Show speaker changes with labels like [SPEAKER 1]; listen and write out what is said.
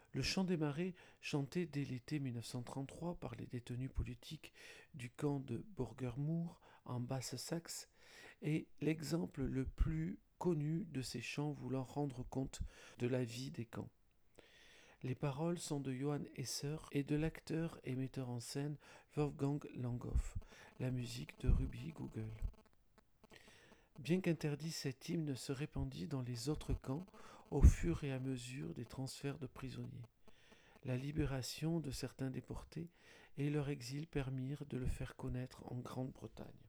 [SPEAKER 1] Le chant des marais, chanté dès l'été 1933 par les détenus politiques du camp de Borgermoor en Basse-Saxe, est l'exemple le plus connu de ces chants voulant rendre compte de la vie des camps. Les paroles sont de Johann Esser et de l'acteur et metteur en scène Wolfgang Langhoff, la musique de Ruby Google. Bien qu'interdit, cet hymne se répandit dans les autres camps au fur et à mesure des transferts de prisonniers. La libération de certains déportés et leur exil permirent de le faire connaître en Grande-Bretagne.